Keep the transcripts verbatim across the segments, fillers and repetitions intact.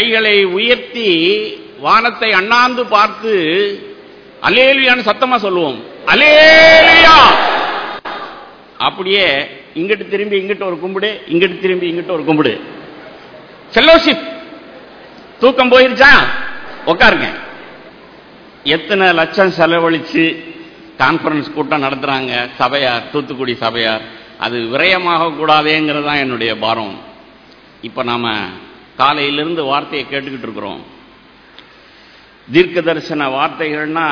கைகளை உயர்த்தி வானத்தை அண்ணாந்து பார்த்து அல்லேலூயான்னு சத்தமா சொல்லுவோம். அல்லேலூயா. அப்படியே இங்கிட்டு திரும்பி இங்கிட்ட ஒரு கும்பிடு, இங்கிட்டு திரும்பி இங்கிட்ட ஒரு கும்பிடு. ஃபெல்லோஷிப். தூக்கம் போயிருச்சா? உட்காருங்க. எத்தனை லட்சம் செலவழிச்சு கான்பரன்ஸ் கூட்டம் நடத்துறாங்க சபையார், தூத்துக்குடி சபையார். அது விரயமாக கூடாதேங்கிறது தான் என்னுடைய பாரம். இப்ப நாம காலையிலிருந்து வார்த்தையை கேட்டுக்கிட்டு இருக்கிறோம். தீர்க்க தரிசன வார்த்தைகள்னா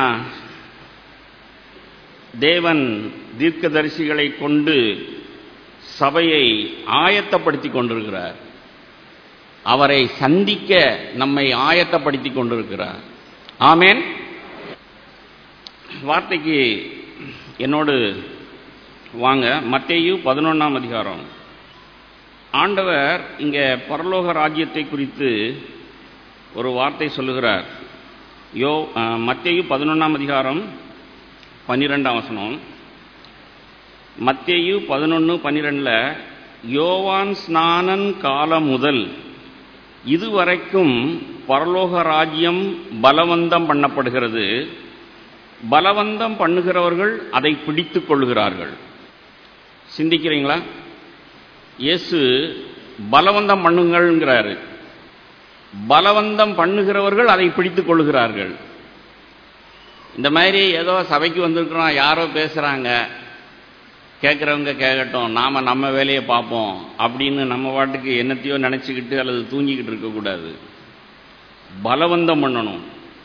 தேவன் தீர்க்கதரிசிகளை கொண்டு சபையை ஆயத்தப்படுத்திக் கொண்டிருக்கிறார். அவரை சந்திக்க நம்மை ஆயத்தப்படுத்திக் கொண்டிருக்கிறார். ஆமென். வார்த்தைக்கு என்னோடு வாங்க. மத்தேயு பதினொன்னாம் அதிகாரம். ஆண்டவர் இங்க பரலோக ராஜ்யத்தை குறித்து ஒரு வார்த்தை சொல்லுகிறார். யோ மத்தேயு பதினொன்னாம் அதிகாரம் பன்னிரெண்டாம் வசனம். மத்தேயு பதினொன்னு பன்னிரெண்டுல யோவான் ஸ்நானன் காலம் முதல் இதுவரைக்கும் பரலோக ராஜ்யம் பலவந்தம் பண்ணப்படுகிறது, பலவந்தம் பண்ணுகிறவர்கள் அதை பிடித்துக் கொள்கிறார்கள். சிந்திக்கிறீங்களா? இயேசு பலவந்தம் பண்ணுங்கள்ங்கிறாரு. பலவந்தம் பண்ணுகிறவர்கள் அதை பிடித்துக் கொள்கிறார்கள். இந்த மாதிரி ஏதோ சபைக்கு வந்திருக்கிறோம், யாரோ பேசுறாங்க, கேட்கிறவங்க கேட்கட்டும், நாம நம்ம வேலையை பார்ப்போம் அப்படின்னு நம்ம பாட்டுக்கு என்னத்தையோ நினைச்சுக்கிட்டு அல்லது தூங்கிக்கிட்டு இருக்கக்கூடாது. பலவந்தம் பண்ணணும்.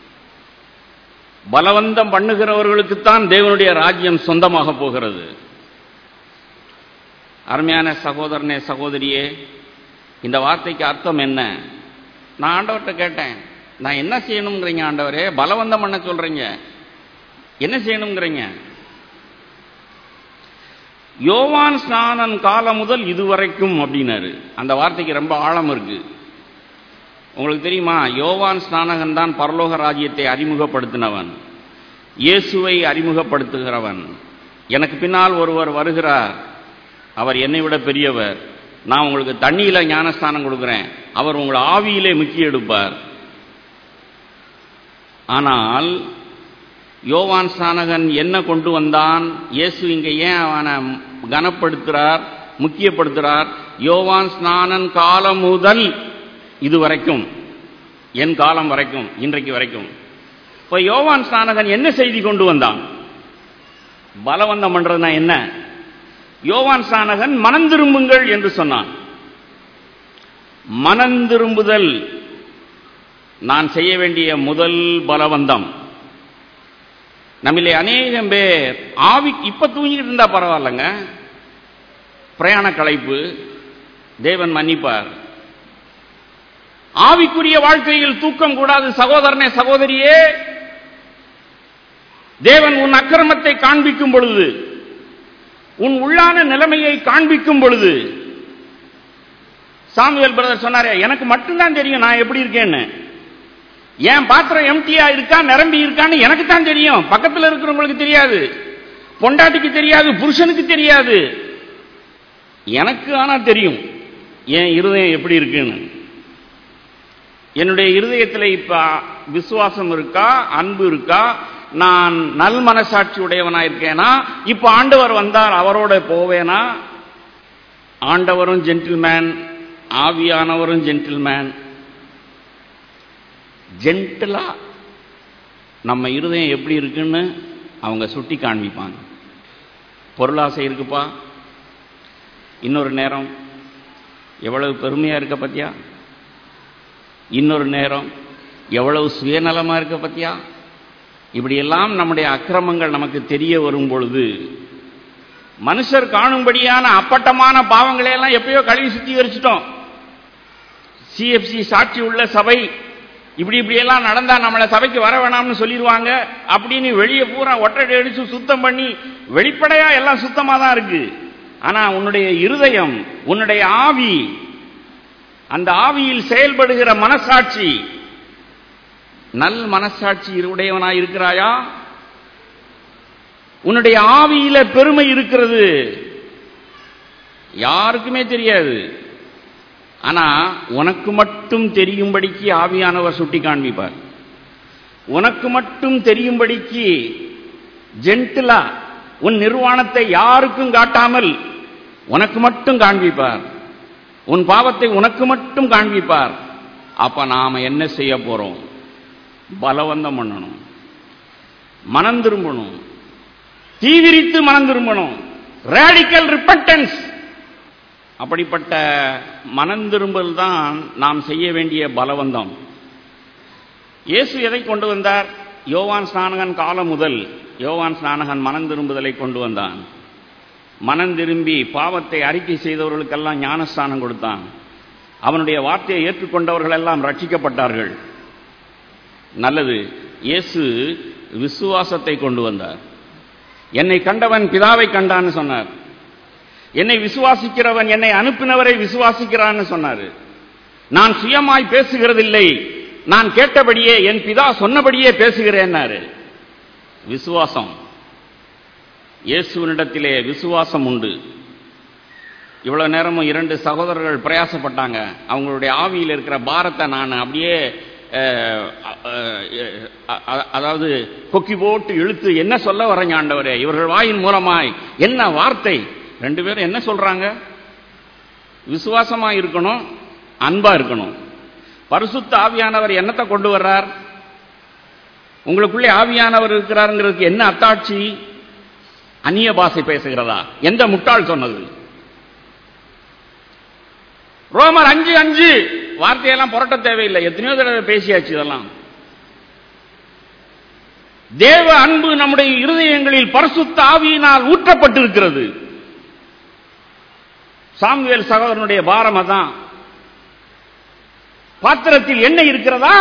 பலவந்தம் பண்ணுகிறவர்களுக்குத்தான் தேவனுடைய ராஜ்யம் சொந்தமாக போகிறது. அருமையான சகோதரனே, சகோதரியே, இந்த வார்த்தைக்கு அர்த்தம் என்ன? நான் ஆண்டவர்கிட்ட கேட்டேன், நான் என்ன செய்யணுங்கிறீங்க ஆண்டவரே? பலவந்தம் பண்ண சொல்றீங்க, என்ன செய்யணுங்கிறீங்க? யோவான் ஸ்நானன் காலம் முதல் இதுவரைக்கும் அப்படின்னாரு. அந்த வார்த்தைக்கு ரொம்ப ஆழம் இருக்கு. உங்களுக்கு தெரியுமா? யோவான் ஸ்நானகன் தான் பரலோக ராஜ்யத்தை அறிமுகப்படுத்தினவன், இயேசுவை அறிமுகப்படுத்துகிறவன். எனக்கு பின்னால் ஒருவர் வருகிறார், அவர் என்னை விட பெரியவர். நான் உங்களுக்கு தண்ணியில ஞானஸ்தானம் கொடுக்கிறேன், அவர் உங்களை ஆவியிலே முக்கி எடுப்பார். ஆனால் யோவான் ஸ்நானகன் என்ன கொண்டு வந்தான்? இயேசு இங்க ஏன் அவனை கனப்படுத்துறார், முக்கியப்படுத்துறார்? யோவான் ஸ்நானன் காலம் முதல் இதுவரைக்கும், என் காலம் வரைக்கும், இன்றைக்கு வரைக்கும். இப்ப யோவான் ஸ்நானகன் என்ன செய்தி கொண்டு வந்தான்? பலவந்தம் பண்றதுனா என்ன? யோவான் ஸ்நானகன் மனம் திரும்புங்கள் என்று சொன்னான். மனம் திரும்புதல் நான் செய்ய வேண்டிய முதல் பலவந்தம். நம்மிலே அநேகம் பேர் ஆவி இப்ப தூங்கிட்டு இருந்தா பரவாயில்லைங்க, பிரயாண களைப்பு, தேவன் மன்னிப்பார். ஆவிக்குரிய வாழ்க்கையில் தூக்கம் கூடாது. சகோதரனே, சகோதரியே, தேவன் உன் அக்கிரமத்தை காண்பிக்கும் பொழுது, உன் உள்ளான நிலைமையை காண்பிக்கும் பொழுது, சாமுவேல் பிரதர் சொன்னாரே, எனக்கு மட்டும்தான் தெரியும் நான் எப்படி இருக்கேன்னு. என் பாத்திரம் எம்டியா இருக்கா நிரம்பி இருக்கான்னு எனக்கு தான் தெரியும், பக்கத்தில் இருக்கிறவங்களுக்கு தெரியாது, பொண்டாட்டிக்கு தெரியாது, புருஷனுக்கு தெரியாது. எனக்கு ஆனா தெரியும் என் இருதயம் எப்படி இருக்குன்னு. என்னுடைய இருதயத்தில் இப்ப விசுவாசம் இருக்கா, அன்பு இருக்கா, நான் நல் மனசாட்சி உடையவனா இருக்கேனா? இப்ப ஆண்டவர் வந்தார், அவரோட போவேனா? ஆண்டவரும் ஜென்டில்மேன், ஆவியானவரும் ஜென்டில்மேன். ஜென்டிலா நம்ம இருதயம் எப்படி இருக்குன்னு அவங்க சுட்டி காண்பிப்பாங்க. பொருளாசை இருக்குப்பா, இன்னொரு நேரம் எவ்வளவு பெருமையா இருக்க பத்தியா, இன்னொரு நேரம் எவ்வளவு சுயநலமா இருக்க பத்தியா. இப்படியெல்லாம் நம்முடைய அக்கிரமங்கள் நமக்கு தெரிய வரும் பொழுது, மனுஷர் காணும்படியான அப்பட்டமான பாவங்களை எல்லாம் எப்பயோ கழுவி சுத்திகரிச்சிட்டோம். சிஎஃப்சி சாட்சி உள்ள சபை, இப்படி இப்படி எல்லாம் நடந்தா நம்மளை சபைக்கு வர வேணாம்னு சொல்லிடுவாங்க அப்படின்னு வெளியே பூரா ஒட்டடை அடிச்சு சுத்தம் பண்ணி வெளிப்படையா எல்லாம் சுத்தமா தான் இருக்கு. ஆனா உன்னுடைய இருதயம், உன்னுடைய ஆவி, அந்த ஆவியில் செயல்படுகிற மனசாட்சி, நல் மனசாட்சி உடையவனாய் இருக்கிறாயா? உன்னுடைய ஆவியில பெருமை இருக்கிறது, யாருக்குமே தெரியாது. ஆனா உனக்கு மட்டும் தெரியும்படிக்கு ஆவியானவர் சுட்டி காண்பிப்பார். உனக்கு மட்டும் தெரியும்படிக்கு ஜென்டிலா உன் நிர்வாணத்தை யாருக்கும் காட்டாமல் உனக்கு மட்டும் காண்பிப்பார். உன் பாவத்தை உனக்கு மட்டும் காண்பிப்பார். அப்ப நாம என்ன செய்ய போறோம்? பலவந்தம் பண்ணணும், மனம் திரும்பணும், தீவிரித்து மனம் திரும்பணும், ரேடிக்கல் ரிப்பன்டன்ஸ். அப்படிப்பட்ட மனம் திரும்பல் தான் நாம் செய்ய வேண்டிய பலவந்தம். இயேசு எதை கொண்டு வந்தார்? யோவான் ஸ்நானகன் காலம் முதல் யோவான் ஸ்நானகன் மனம் திரும்புதலை கொண்டு வந்தான். மனம் திரும்பி பாவத்தை அறிக்கை செய்தவர்களுக்கெல்லாம் ஞானஸ்தானம் கொடுத்தான். அவனுடைய வார்த்தையை ஏற்றுக்கொண்டவர்கள் எல்லாம் ரட்சிக்கப்பட்டார்கள். நல்லது. இயேசு விசுவாசத்தை கொண்டு வந்தார். என்னை கண்டவன் பிதாவை கண்டான்னு சொன்னார். என்னை விசுவாசிக்கிறவன் என்னை அனுப்பினவரை விசுவாசிக்கிறான்னு சொன்னார். நான் சுயமாய் பேசுகிறதில்லை, நான் கேட்டபடியே என் பிதா சொன்னபடியே பேசுகிறேன்னாரு. விசுவாசம். இயேசுவினிடத்திலே விசுவாசம் உண்டு. இவ்வளவு நேரமும் இரண்டு சகோதரர்கள் பிரயாசப்பட்டாங்க. அவங்களுடைய ஆவியில் இருக்கிற பாரத்தை நான் அப்படியே அதாவது கொக்கி போட்டு இழுத்து என்ன சொல்ல வரேங்க ஆண்டவரே, இவர்கள் வாயின் மூலமாய் என்ன வார்த்தை. ரெண்டு பேரும் என்ன சொல்றாங்க? விசுவாசமா இருக்கணும், அன்பா இருக்கணும். பரிசுத்த ஆவியானவர் என்னத்தை கொண்டு வர்றார்? உங்களுக்குள்ளே ஆவியானவர் இருக்கிறாருங்கிறதுக்கு என்ன அத்தாட்சி? அந்நிய பாஷை பேசுகிறதா? எந்த முட்டாள் சொன்னது? ரோமர் அஞ்சு அஞ்சு வார்த்தையெல்லாம் புரட்ட தேவையில்லை, எத்தனையோ தடவை பேசியாச்சு. இதெல்லாம் தேவ அன்பு நம்முடைய இருதயங்களில் பரிசுத்த ஆவியினால் ஊற்றப்பட்டிருக்கிறது. சாமுவேல் சகோதரனுடைய பாரம் அதான். பாத்திரத்தில் எண்ணெய் இருக்கிறதா?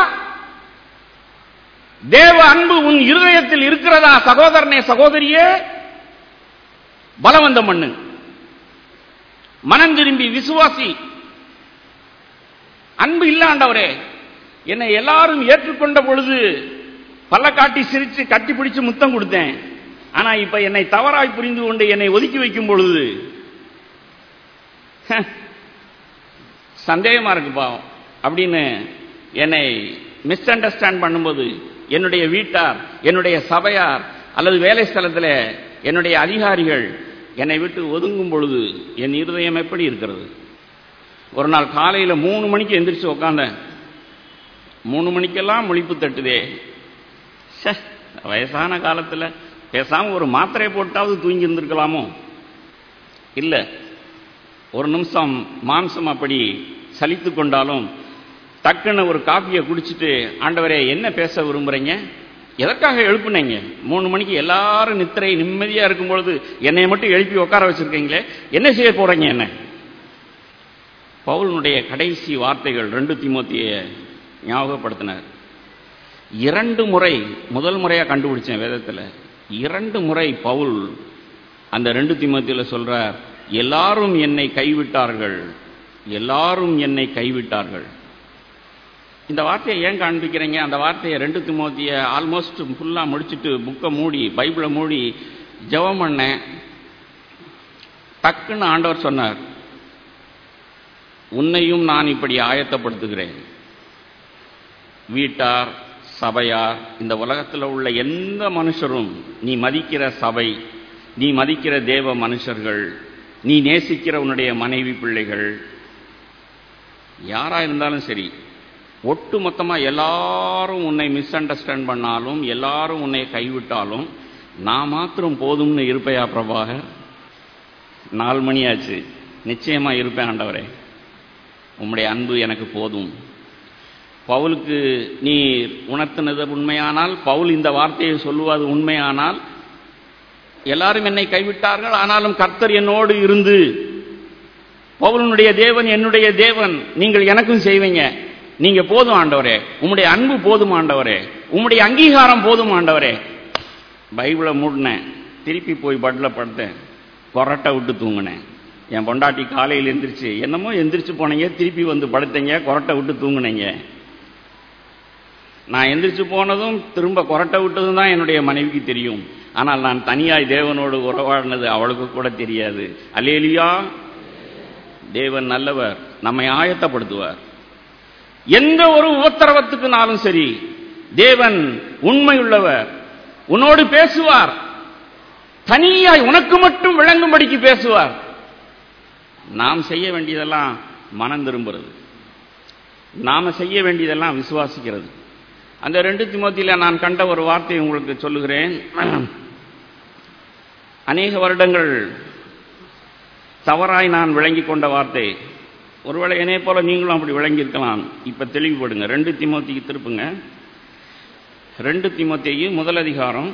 தேவ அன்பு உன் இருதயத்தில் இருக்கிறதா? சகோதரனே சகோதரியே, பலவந்தம் பண்ணு, மனம் திரும்பி விசுவாசி. அன்பு இல்ல ஆண்டவரே, என்னை எல்லாரும் ஏற்றுக்கொண்ட பொழுது பல்ல காட்டி சிரிச்சு கட்டி பிடிச்சு முத்தம் கொடுத்தேன். ஆனா இப்ப என்னை தவறாய் புரிந்து கொண்டு என்னை ஒதுக்கி வைக்கும் பொழுது சந்தேகமா இருக்கு பாவம் அப்படின்னு என்னை மிஸ் அண்டர்ஸ்டாண்ட் பண்ணும்போது, என்னுடைய வீட்டார், என்னுடைய சபையார் அல்லது வேலை ஸ்தலத்தில் என்னுடைய அதிகாரிகள் என்னை விட்டு ஒதுங்கும் பொழுது என் இருதயம் எப்படி இருக்கிறது? ஒரு நாள் காலையில் மூணு மணிக்கு எந்திரிச்சு உக்காந்தேன். மூணு மணிக்கெல்லாம் முழிப்பு தட்டுதே. வயசான காலத்தில் பேசாம ஒரு மாத்திரை போட்டாவது தூங்கி இருந்திருக்கலாமோ? இல்லை, ஒரு நிமிஷம் மாம்சம் அப்படி சலித்து கொண்டாலும் டக்குன்னு ஒரு காப்பியை குடிச்சிட்டு, ஆண்டவரே என்ன பேச விரும்புறீங்க, எதற்காக எழுப்புனீங்க? மூணு மணிக்கு எல்லாரும் நித்திரை நிம்மதியா இருக்கும் பொழுது என்னை மட்டும் எழுப்பி உட்கார வச்சிருக்கீங்களே, என்ன செய்ய போறீங்க? என்ன பவுலுடைய கடைசி வார்த்தைகள் ரெண்டு தீமோத்தேயுவை ஞாபகப்படுத்தினார். இரண்டு முறை, முதல் முறையா கண்டுபிடிச்சேன் வேதத்தில், இரண்டு முறை பவுல் அந்த ரெண்டு தீமோத்தேயுல சொல்றார், எல்லாரும் என்னை கைவிட்டார்கள், எல்லாரும் என்னை கைவிட்டார்கள். இந்த வார்த்தையை ஏன் காண்பிக்கிறீங்க? அந்த வார்த்தையை ரெண்டு தீமோத்தேயுவை ஆல்மோஸ்ட் ஃபுல்லா முடிச்சுட்டு புக்கை மூடி பைபிளை மூடி ஜெபம் பண்ணேன். டக்குன்னு ஆண்டவர் சொன்னார், உன்னையும் நான் இப்படி ஆயத்தப்படுத்துகிறேன். வீட்டார், சபையார், இந்த உலகத்தில் உள்ள எந்த மனுஷரும், நீ மதிக்கிற சபை, நீ மதிக்கிற தேவ மனுஷர்கள், நீ நேசிக்கிற உன்னுடைய மனைவி பிள்ளைகள், யாரா இருந்தாலும் சரி, ஒட்டு மொத்தமா எல்லாரும் உன்னை மிஸ் அண்டர்ஸ்டாண்ட் பண்ணாலும், எல்லாரும் உன்னை கைவிட்டாலும், நான் மாத்திரம் போதும்னு இருப்பையா பிரபாகர்? நாலு மணி ஆச்சு, நிச்சயமா இருப்பேன் ஆண்டவரே, உம்முடைய அன்பு எனக்கு போதும். பவுலுக்கு நீ உணர்த்தினது உண்மையானால், பவுல் இந்த வார்த்தையை சொல்லுவது உண்மையானால், எல்லாரும் என்னை கைவிட்டார்கள், ஆனாலும் கர்த்தர் என்னோடு இருந்து, பவுலுடைய தேவன் என்னுடைய தேவன், நீங்கள் எனக்கும் செய்வீங்க, நீங்க போதும் ஆண்டவரே, உம்முடைய அன்பு போதும் ஆண்டவரே, உம்முடைய அங்கீகாரம் போதும் ஆண்டவரே. பைபிளை மூடினேன், திருப்பி போய் பட்டில் படுத்தேன், கொரட்டை விட்டு தூங்கினேன். என் பொண்டாட்டி காலையில் எந்திரிச்சு, என்னமோ எந்திரிச்சு போனீங்க, திருப்பி வந்து படுத்தீங்க, கொரட்டை விட்டு தூங்குனீங்க. நான் எந்திரிச்சு போனதும் திரும்ப கொரட்டை விட்டதும் தான் என்னுடைய மனைவிக்கு தெரியும். ஆனால் நான் தனியாய் தேவனோடு உறவாடினது அவளுக்கு கூட தெரியாது. அல்லேலூயா. தேவன் நல்லவர். நம்மை ஆயத்தப்படுத்துவார். எந்த ஒரு உபத்திரவத்துக்குனாலும் சரி தேவன் உண்மையுள்ளவர். உன்னோடு பேசுவார், தனியாய் உனக்கு மட்டும் விளங்கும்படிக்கு பேசுவார். நாம் செய்ய வேண்டியதெல்லாம் மனம் திரும்புறது, நாம செய்ய வேண்டியதெல்லாம் விசுவாசிக்கிறது. அந்த ரெண்டு தீமோத்தேயுல நான் கண்ட ஒரு வார்த்தையை உங்களுக்கு சொல்லுகிறேன். அநேக வருடங்கள் தவறாய் நான் விளங்கி கொண்ட வார்த்தை. ஒருவேளை என்னை போல நீங்களும் அப்படி விளங்கியிருக்கலாம். இப்ப தெளிவுபடுங்க. ரெண்டு தீமோத்தேயுக்கு திருப்புங்க. ரெண்டு தீமோத்தேயு முதல் அதிகாரம்.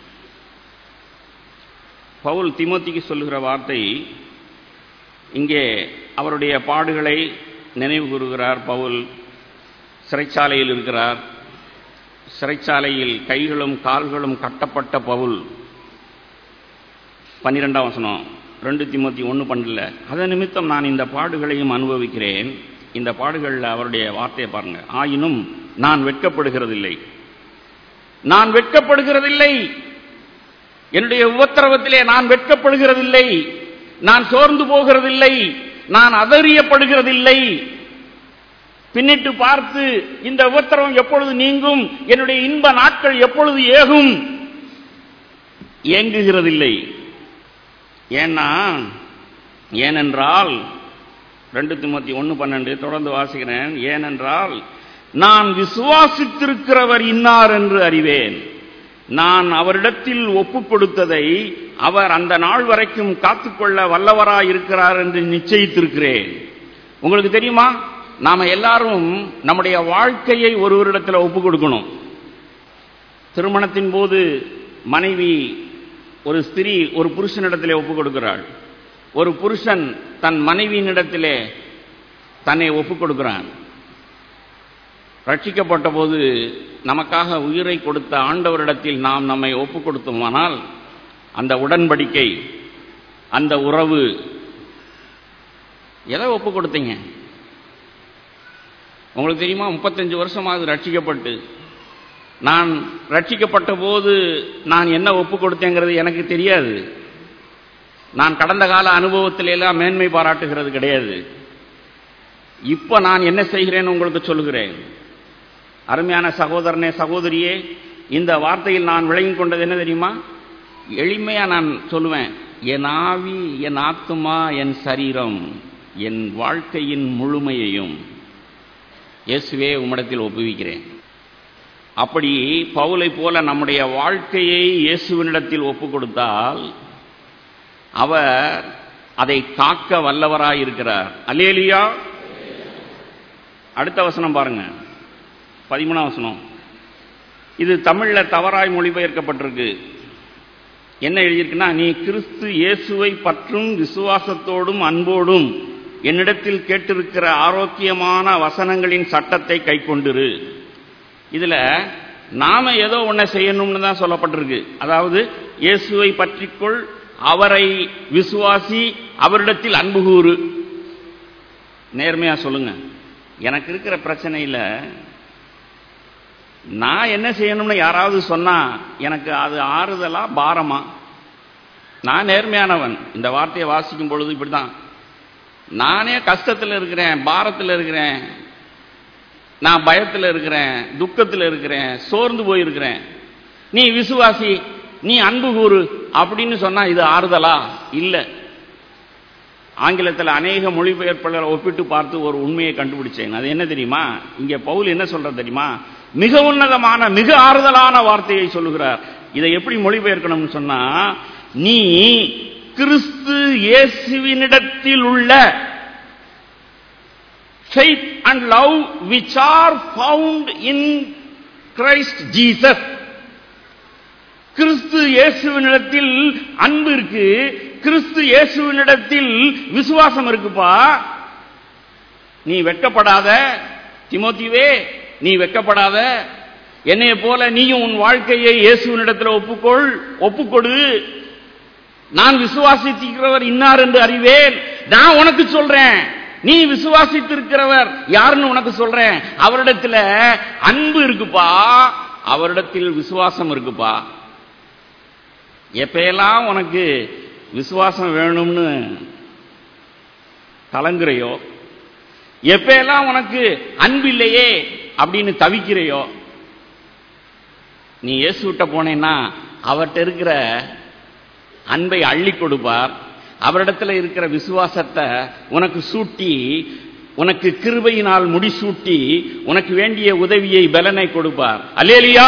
பவுல் தீமோத்தேயுக்கு சொல்லுகிற வார்த்தை, இங்கே அவருடைய பாடுகளை நினைவு கூறுகிறார். பவுல் சிறைச்சாலையில் இருக்கிறார். சிறைச்சாலையில் கைகளும் கால்களும் கட்டப்பட்ட பவுல். பன்னிரெண்டாம் வசனம், ரெண்டு தீமோத்தேயு ஒன்று பண்ணல. அதன் நிமித்தம் நான் இந்த பாடுகளையும் அனுபவிக்கிறேன். இந்த பாடுகளில் அவருடைய வார்த்தையை பாருங்க. ஆயினும் நான் வெட்கப்படுகிறதில்லை, நான் வெட்கப்படுகிறதில்லை. என்னுடைய உபத்திரவத்திலே நான் வெட்கப்படுகிறதில்லை, நான் சோர்ந்து போகிறதில்லை, நான் அதறியப்படுகிறதில்லை. பின்னிட்டு பார்த்து இந்த உபத்திரவம் எப்பொழுது நீங்கும், என்னுடைய இன்ப நாட்கள் எப்பொழுது ஏகும், ஏங்குகிறதில்லை. ஏன்னா ஏனென்றால் ரெண்டு தீமோத்தேயு ஒன்று பன்னெண்டு தொடர்ந்து வாசிக்கிறேன். ஏனென்றால் நான் விசுவாசித்திருக்கிறவர் இன்னார் என்று அறிவேன். நான் அவரிடத்தில் ஒப்புக் கொடுத்ததை அவர் அந்த நாள் வரைக்கும் காத்துக்கொள்ள வல்லவராய் இருக்கிறார் என்று நிச்சயித்திருக்கிறேன். உங்களுக்கு தெரியுமா, நாம எல்லாரும் நம்முடைய வாழ்க்கையை ஒருவரிடத்தில் ஒப்புக் கொடுக்கணும். திருமணத்தின் போது மனைவி ஒரு ஸ்திரீ ஒரு புருஷனிடத்திலே ஒப்புக் கொடுக்கிறாள். ஒரு புருஷன் தன் மனைவியினிடத்திலே தன்னை ஒப்புக் கொடுக்கிறான். ரட்சிக்கப்பட்ட போது நமக்காக உயிரை கொடுத்த ஆண்டவரிடத்தில் நாம் நம்மை ஒப்புக் கொடுத்தோமானால் அந்த உடன்படிக்கை, அந்த உறவு, எதை ஒப்புக் கொடுத்தீங்க? உங்களுக்கு தெரியுமா, முப்பத்தஞ்சு வருஷமாவது ரட்சிக்கப்பட்டு நான் ரட்சிக்கப்பட்ட போது நான் என்ன ஒப்புக் கொடுத்தேங்கிறது எனக்கு தெரியாது. நான் கடந்த கால அனுபவத்தில எல்லாம் மேன்மை பாராட்டுகிறது கிடையாது. இப்ப நான் என்ன செய்கிறேன்னு உங்களுக்கு சொல்லுகிறேன். அருமையான சகோதரனே, சகோதரியே, இந்த வார்த்தையில் நான் விளங்கிக் கொண்டது என்ன தெரியுமா? எளிமையா நான் சொல்லுவேன், என் ஆவி, என் ஆத்துமா, என் சரீரம், என் வாழ்க்கையின் முழுமையையும் இயேசுவே உம்மிடத்தில் ஒப்புவிக்கிறேன். அப்படி பவுலை போல நம்முடைய வாழ்க்கையை இயேசுவினிடத்தில் ஒப்புக் கொடுத்தால் அவர் அதை காக்க வல்லவராயிருக்கிறார். அல்லேலூயா. அடுத்த வசனம் பாருங்க, பதிமூணாம் வசனம். இது தமிழ்ல தவறாய் மொழிபெயர்க்கப்பட்டிருக்கு. என்ன எழுதியிருக்குன்னா, நீ கிறிஸ்து இயேசுவை பற்றும் விசுவாசத்தோடும் அன்போடும் என்னிடத்தில் கேட்டிருக்கிற ஆரோக்கியமான வசனங்களின் சட்டத்தை கை கொண்டிரு. இதுல நாம ஏதோ ஒன்ன செய்யணும்னு தான் சொல்லப்பட்டிருக்கு. அதாவது இயேசுவை பற்றிக்கொள், அவரை விசுவாசி, அவரிடத்தில் அன்பு கூறு. நேர்மையா சொல்லுங்க, எனக்கு இருக்கிற பிரச்சனையில நான் என்ன செய்யணும்னு யாராவது சொன்னா எனக்கு அது ஆறுதலா பாரமா? நான் நேர்மையானவன். இந்த வார்த்தையை வாசிக்கும் பொழுது இப்படிதான், நானே கஷ்டத்தில் இருக்கிறேன், பாரத்தில் இருக்கிறேன், நான் பயத்தில் இருக்கிறேன், துக்கத்தில் இருக்கிறேன், சோர்ந்து போயிருக்கிறேன், நீ விசுவாசி, நீ அன்பு கூறு அப்படின்னு சொன்னா இது ஆறுதலா? இல்ல. ஆங்கிலத்தில் அநேக மொழிபெயர்ப்பாளரை ஒப்பிட்டு பார்த்து ஒரு உண்மையை கண்டுபிடிச்சேன். அது என்ன தெரியுமா? இங்க பவுல் என்ன சொல்ற தெரியுமா? மிக உன்னதமான, மிக ஆறுதலான வார்த்தையை சொல்லுகிறார். இதை எப்படி மொழிபெயர்க்கணும்னு சொன்னா, நீ கிறிஸ்து இயேசுவினிடத்தில் உள்ள faith and love which are found in Christ Jesus. கிறிஸ்து இயேசுவினிடத்தில் அன்பு இருக்கு, கிறிஸ்து இயேசுவினிடத்தில் விசுவாசம் இருக்குப்பா. நீ வெட்கப்படாத தீமோத்தேயுவே, நீ வெட்கப்படாத. என்னைய போல நீயும் உன் வாழ்க்கையை இயேசுவினிடத்தில் ஒப்புக்கொள், ஒப்புக்கொடு. நான் விசுவாசித்திருக்கிறவர் இன்னார் என்று அறிவேன். நான் உனக்கு சொல்றேன், நீ விசுவாசித்திருக்கிறவர் யாருன்னு உனக்கு சொல்றேன். அவரிடத்துல அன்பு இருக்குப்பா, அவரிடத்தில் விசுவாசம் இருக்குப்பா. எப்பெல்லாம் உனக்கு விசுவாசம் வேணும்னு கலங்குறையோ, எப்ப எல்லாம் உனக்கு அன்பு இல்லையே அப்படின்னு தவிக்கிறையோ, நீ இயேசு விட்ட போனேன்னா அவர்கிட்ட இருக்கிற அன்பை அள்ளி கொடுப்பார். அவரிடத்துல இருக்கிற விசுவாசத்தை உனக்கு சூட்டி, உனக்கு கிருபையினால் முடிசூட்டி, உனக்கு வேண்டிய உதவியை பலனை கொடுப்பார். அல்லேலூயா.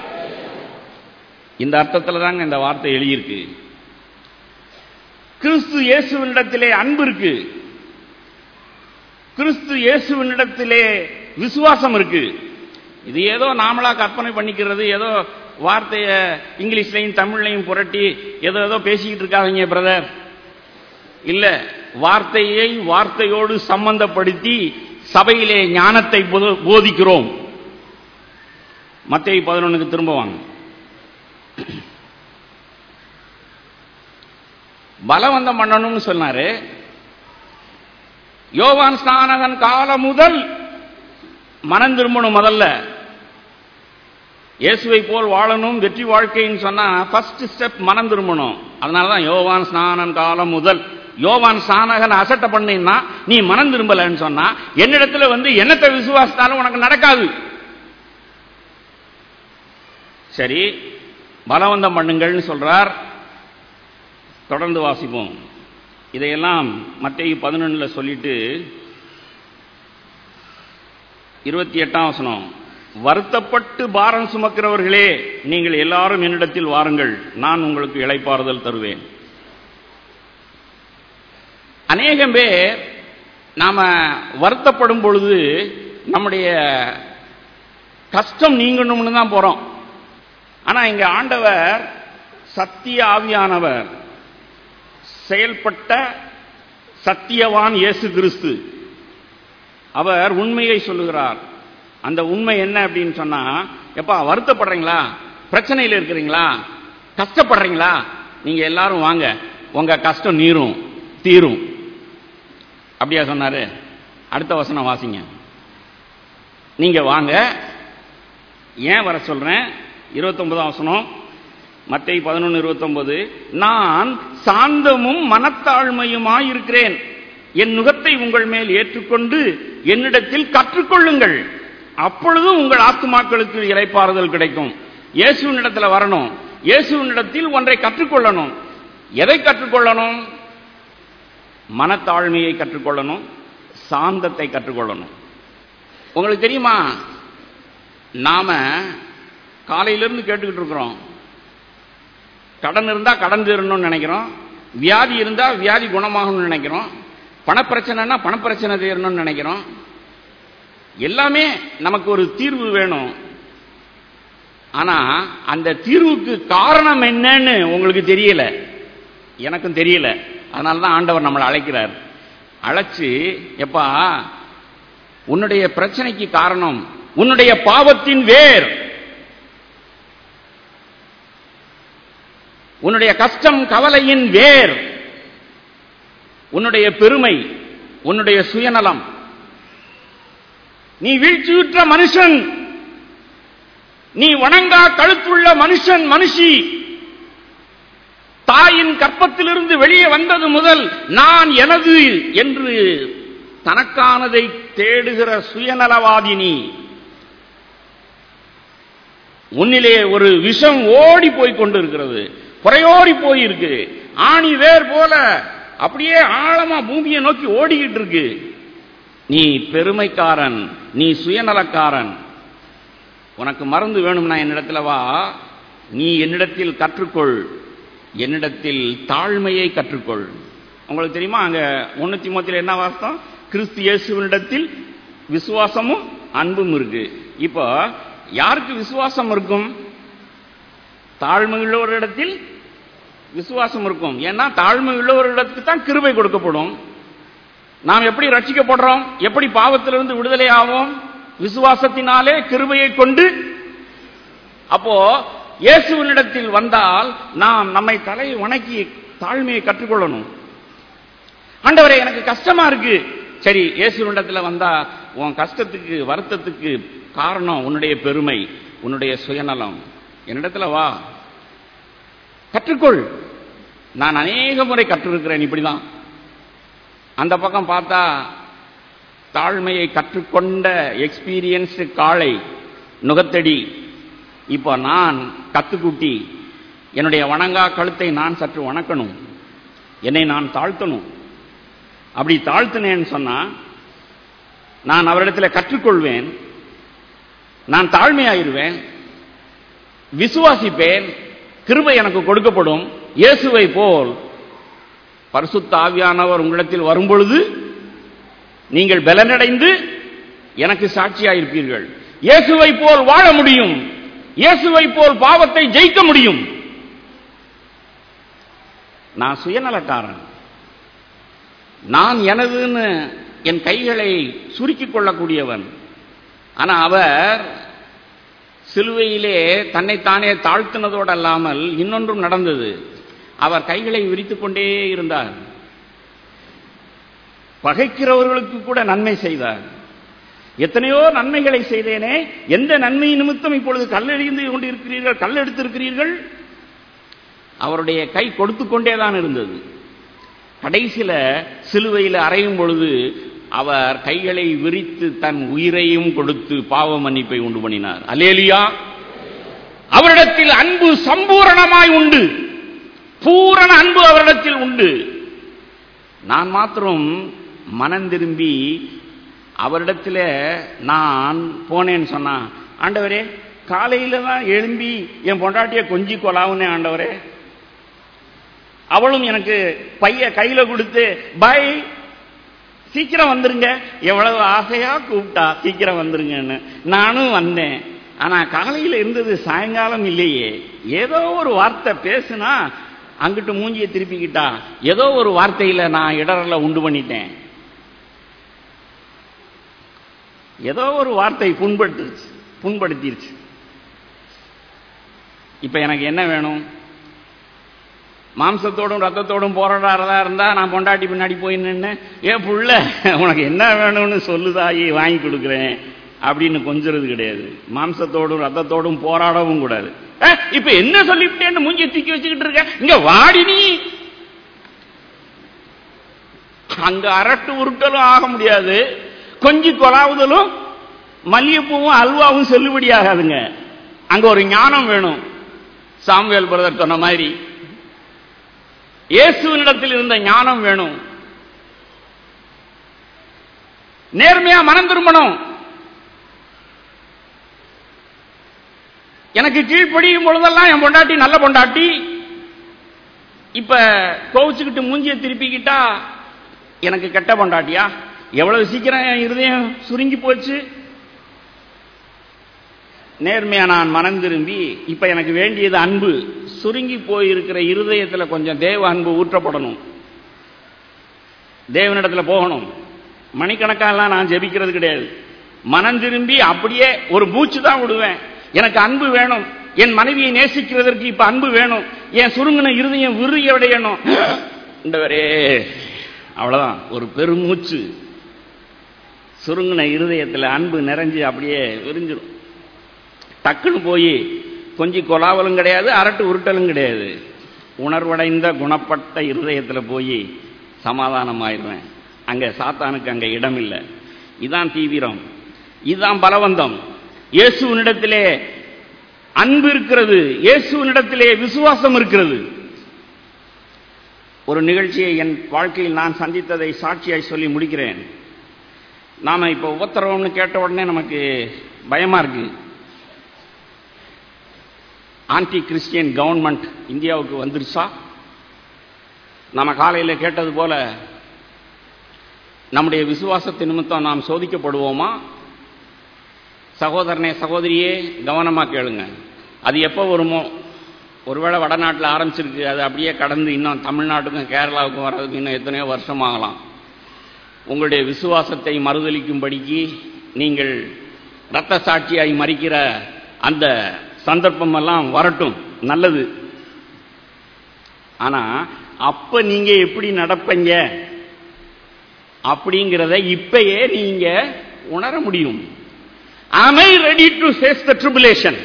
இந்த அர்த்தத்துல தாங்க இந்த வார்த்தை எழுதியிருக்கு. கிறிஸ்து இயேசுவினிடத்திலே அன்பு இருக்கு, கிறிஸ்து இயேசுவினிடத்திலே விசுவாசம் இருக்கு. இது ஏதோ நாமளா கற்பனை பண்ணிக்கிறது, ஏதோ வார்த்தைய இங்கிலீஷ்லையும் தமிழ்லையும் புரட்டி ஏதோ ஏதோ பேசிக்கிட்டு இருக்காதீங்க பிரதர். இல்ல, வார்த்தையை வார்த்தையோடு சம்பந்தப்படுத்தி சபையிலே ஞானத்தை போதிக்கிறோம். மத்தேயு பதினொன்னுக்கு திரும்ப வாங்க. பலவந்தம் பண்ணணும்னு சொன்னாரு. யோவான் ஸ்நானகன் காலம் முதல் மனம் திரும்பணும். முதல்ல இயேசுவை போல் வாழணும், வெற்றி வாழ்க்கைன்னு சொன்னா ஃபர்ஸ்ட் ஸ்டெப் மனம் திரும்பணும். அதனாலதான் யோவான் ஸ்நானன் காலம் முதல். யோவான் ஸ்நானகன் அசட்டை பண்ணினா நீ மனம் திரும்பலன்னு சொன்னா என்னிடத்துல வந்து என்னத்தை விசுவாசித்தாலும் உனக்கு நடக்காது. சரி, பலவந்தம் பண்ணுங்கள்னு சொல்றார். தொடர்ந்து வாசிப்போம். இதையெல்லாம் மத்தேயு பதினொன்னுல சொல்லிட்டு இருபத்தி எட்டாம் வசனம், வருத்தப்பட்டு பாரம் சுமக்கிறவர்களே நீங்கள் எல்லாரும் என்னிடத்தில் வாருங்கள், நான் உங்களுக்கு இளைப்பாறுதல் தருவேன். அநேகம் பேர் நாம வருத்தப்படும் பொழுது நம்முடைய கஷ்டம் நீங்கணும்னு தான் போறோம். ஆனா இங்க ஆண்டவர் சத்திய ஆவியானவர், செயல்பட்ட சத்தியவான் இயேசு கிறிஸ்து, அவர் உண்மையை சொல்லுகிறார். அந்த உண்மை என்ன அப்படின்னு சொன்னா, எப்பா வருத்தப்படுறீங்களா, பிரச்சனையில் இருக்கிறீங்களா, கஷ்டப்படுறீங்களா, நீங்க எல்லாரும் வாங்க, உங்க கஷ்டம் நீரும் தீரும். அப்படியா சொன்னாரு? அடுத்த வசனம் வாசிங்க. நீங்க வாங்க. ஏன் வர சொல்றேன்? இருபத்தி ஒன்பதாம் வசனம், மத்தேயு பதினொன்று இருபத்தி ஒன்பது, நான் சாந்தமும் மனத்தாழ்மையுமாய் இருக்கிறேன், என் நுகத்தை உங்கள் மேல் ஏற்றுக்கொண்டு என்னிடத்தில் கற்றுக்கொள்ளுங்கள், அப்பொழுது உங்கள் ஆத்துமாக்களுக்கு இளைப்பாறுதல் கிடைக்கும். இயேசுவினிடத்துல வரணும், இயேசுவினிடத்தில் ஒன்றை கற்றுக்கொள்ளணும். எதை கற்றுக்கொள்ளணும்? மனத்தாழ்மையை கற்றுக்கொள்ளணும், சாந்தத்தை கற்றுக்கொள்ளணும். உங்களுக்கு தெரியுமா, நாம காலையிலிருந்து கேட்டுக்கிட்டு இருக்கிறோம், கடன் இருந்தா கடன் தீரணும்னு நினைக்கிறோம், வியாதி இருந்தா வியாதி குணமாகணும்னு நினைக்கிறோம், பணப்பிரச்சனைனா பணப்பிரச்சனை தீரணும்னு நினைக்கிறோம். எல்லாமே நமக்கு ஒரு தீர்வு வேணும். ஆனா அந்த தீர்வுக்கு காரணம் என்னன்னு உங்களுக்கு தெரியல, எனக்கும் தெரியல. அதனாலதான் ஆண்டவர் நம்மளை அழைக்கிறார். அழைச்சு, எப்பா உன்னுடைய பிரச்சனைக்கு காரணம் உன்னுடைய பாவத்தின் வேர், உன்னுடைய கஷ்டம் கவலையின் வேர் உன்னுடைய பெருமை, உன்னுடைய சுயநலம். நீ வீழ்ச்சியுற்ற மனுஷன், நீ வணங்கா கழுத்துள்ள மனுஷன் மனுஷி. தாயின் கற்பத்திலிருந்து வெளியே வந்தது முதல் நான் எனது என்று தனக்கானதை தேடுகிற சுயநலவாதினி. உன்னிலே ஒரு விஷம் ஓடி போய் கொண்டு இருக்கிறது, புறையோடி போயிருக்கு, ஆணி வேர் போல அப்படியே ஆழமா பூமியை நோக்கி ஓடிக்கிட்டு இருக்கு. நீ பெருமைக்காரன், நீ சுயநலக்காரன். உனக்கு மருந்து வேணும்னா என்னிடத்துல வா, நீ என்னிடத்தில் கற்றுக்கொள், என்னிடத்தில் தாழ்மையை கற்றுக்கொள். உங்களுக்கு தெரியுமா, அங்க ஒன்னு தீமோத்தேயுல என்ன வாசம்? கிறிஸ்து இயேசுவினிடத்தில் விசுவாசமும் அன்பும் இருக்கு. இப்போ யாருக்கு விசுவாசம் இருக்கும்? தாழ்மை உள்ளவரிடத்தில் விசுவாசம் இருக்கும். ஏன்னா தாழ்மை உள்ளவரிடத்துக்கு தான் கிருபை கொடுக்கப்படும். நாம் எப்படி ரட்சிக்கப்படுறோம், எப்படி பாவத்திலிருந்து விடுதலை ஆவோம்? விசுவாசத்தினாலே, கிருபையை கொண்டு. அப்போ இயேசுவினிடத்தில் வந்தால் நாம் நம்மை தலை வணக்கி தாழ்மையை கற்றுக்கொள்ளணும். ஆண்டவரே எனக்கு கஷ்டமா இருக்கு. சரி, இயேசுவினிடத்தில் வந்தா உன் கஷ்டத்துக்கு வருத்தத்துக்கு காரணம் உன்னுடைய பெருமை, உன்னுடைய சுயநலம். என்னிடத்துல வா, கற்றுக்கொள். நான் அநேக முறை கற்றிருக்கிறேன் இப்படிதான். அந்த பக்கம் பார்த்தா தாழ்மையை கற்றுக்கொண்ட எக்ஸ்பீரியன்ஸ்டு காளை நுகத்தடி. இப்போ நான் கத்துக்குட்டி, என்னுடைய வணங்கா கழுத்தை நான் சற்று வணக்கணும், என்னை நான் தாழ்த்தணும். அப்படி தாழ்த்தினேன்னு சொன்னா நான் அவரிடத்தில் கற்றுக்கொள்வேன், நான் தாழ்மையாயிருவேன், விசுவாசிப்பேன், கிருபை எனக்கு கொடுக்கப்படும். இயேசுவை போல் பரிசுத்த ஆவியானவர் உங்களிடத்தில் வரும்பொழுது நீங்கள் பலனடைந்து எனக்கு சாட்சியாயிருப்பீர்கள். இயேசுவை போல் வாழ முடியும், இயேசுவை போல் பாவத்தை ஜெயிக்க முடியும். நான் சுயநலக்காரன், நான் எனதுன்னு என் கைகளை சுருக்கிக் கொள்ளக்கூடியவன். ஆனா அவர் சிலுவையிலே தன்னைத்தானே தாழ்த்தினதோடு அல்லாமல் இன்னொன்றும் நடந்தது. அவர் கைகளை விரித்துக் கொண்டே இருந்தார், பகைக்கிறவர்களுக்கு கூட நன்மை செய்தார். எத்தனையோ நன்மைகளை செய்தேனே, எந்த நன்மை நிமித்தம் இப்பொழுது கல்லெறிந்து கொண்டிருக்கிறீர்கள், கல்லெடுத்திருக்கிறீர்கள்? அவருடைய கை கொடுத்து கொண்டேதான் இருந்தது. கடைசியில சிலுவையில் அறையும் பொழுது அவர் கைகளை விரித்து தன் உயிரையும் கொடுத்து பாவ மன்னிப்பை உண்டு பண்ணினார். அல்லேலூயா! அவரிடத்தில் அன்பு சம்பூரணமாய் உண்டு, பூரண அன்பு அவரிடத்தில் உண்டு. நான் மாத்திரம் மனம் திரும்பி அவரிடத்தில் நான் போனேன்னு சொன்னா, ஆண்டவரே காலையில தான் எழும்பி என் பொண்டாட்டிய கொஞ்சி கொலாவுனே ஆண்டவரே, அவளும் எனக்கு பைய கையில கொடுத்து பை சீக்கிரம் வந்துருங்க, எவ்வளவு ஆசையா கூப்பிட்டா சீக்கிரம் வந்துருங்கன்னு நானும் வந்தேன். ஆனா காலையில இருந்தது சாயங்காலம் இல்லையே. ஏதோ ஒரு வார்த்தை பேசுனா அங்கிட்டு மூஞ்சியை திருப்பிக்கிட்டா, ஏதோ ஒரு வார்த்தையில நான் இடரல உண்டு பண்ணிட்டேன், ஏதோ ஒரு வார்த்தை புண்படுத்துச்சு புண்படுத்திருச்சு. இப்ப எனக்கு என்ன வேணும்? மாம்சத்தோடும் ரத்தத்தோடும் போராடுறதா இருந்தா நான் பொண்டாட்டி பின்னாடி போய் நின்று, ஏ புள்ள உனக்கு என்ன வேணும்னு சொல்லுதாயி வாங்கி கொடுக்குறேன் அப்படின்னு கொஞ்சிறது கிடையாது. மாம்சத்தோடும் ரத்தத்தோடும் போராடவும் கூடாது. இப்ப என்ன சொல்லிவிட்டேன்னு மூஞ்சி தூக்கி வச்சுக்கிட்டு இருக்க, இங்க வாடி நீ. அங்க அரட்டு உருட்டலும் ஆக முடியாது, கொஞ்சி கொலாவுதலும் மல்லிகைப்பூவும் அல்வாவும் செல்லுபடி ஆகாதுங்க. அங்க ஒரு ஞானம் வேணும். சாமுவேல் பிரதர் சொன்ன மாதிரி இயேசுவினிடத்தில் இருந்த ஞானம் வேணும். நேர்மையா மனம் திரும்பணும். எனக்கு கீழ்ப்படியும் பொழுதெல்லாம் என் பொண்டாட்டி நல்ல பொண்டாட்டி, இப்ப கோவிச்சுக்கிட்டு மூஞ்சியை திருப்பிக்கிட்டா எனக்கு கெட்ட பொண்டாட்டியா? எவ்வளவு சீக்கிரம் என் இருதயம் சுருங்கி போச்சு. நேர்மையா நான் மனம் திரும்பி இப்ப எனக்கு வேண்டியது அன்பு. சுருங்கி போயிருக்கிற இருதயத்தில் கொஞ்சம் தேவ அன்பு ஊற்றப்படணும், தேவனிடத்துல போகணும். மணிக்கணக்காலாம் நான் ஜெபிக்கிறது கிடையாது. மனம் திரும்பி அப்படியே ஒரு மூச்சு தான் விடுவேன். எனக்கு அன்பு வேணும், என் மனைவியை நேசிக்கிறதற்கு இப்ப அன்பு வேணும், என் சுருங்கின இருதயம் விரியடையணும். அவ்வளவுதான், ஒரு பெருமூச்சு. சுருங்கின இருதயத்தில் அன்பு நிறைஞ்சு அப்படியே விரிஞ்சிடும். டக்குன்னு போய் கொஞ்சி கொலாவலும் கிடையாது, அரட்டு உருட்டலும் கிடையாது. உணர்வடைந்த குணப்பட்ட இருதயத்தில் போய் சமாதானம் ஆயிடுவேன். அங்க சாத்தானுக்கு அங்க இடம் இல்லை. இதுதான் தீவிரம், இதுதான் பலவந்தம். இயேசுவினிடத்திலே அன்பு இருக்கிறது, இயேசுவினிடத்திலே விசுவாசம் இருக்கிறது. ஒரு நிகழ்ச்சியை என் வாழ்க்கையில் நான் சந்தித்ததை சாட்சியாய் சொல்லி முடிக்கிறேன். நாம இப்ப உபத்திரவம்னு கேட்ட உடனே நமக்கு பயமா இருக்கு. ஆன்டி கிறிஸ்டியன் கவர்மெண்ட் இந்தியாவுக்கு வந்துருச்சா? நம்ம காலையில் கேட்டது போல நம்முடைய விசுவாசத்தின் நிமித்தம் நாம் சோதிக்கப்படுவோமா? சகோதரனே சகோதரியே கவனமா கேளுங்க. அது எப்போ வருமோ? ஒருவேளை வடநாட்டில் ஆரம்பிச்சிருக்கு, அது அப்படியே கடந்து இன்னும் தமிழ்நாட்டுக்கும் கேரளாவுக்கும் வர்றதுக்கு இன்னும் எத்தனையோ வருஷம் ஆகலாம். உங்களுடைய விசுவாசத்தை மறுதளிக்கும்படிக்கு நீங்கள் இரத்த சாட்சியாய் மறிக்கிற அந்த சந்தர்ப்பம் எல்லாம் வரட்டும், நல்லது. ஆனா அப்ப நீங்க எப்படி நடப்பீங்க அப்படிங்கிறத இப்பயே நீங்க உணர முடியும். Am I ready to face the tribulation?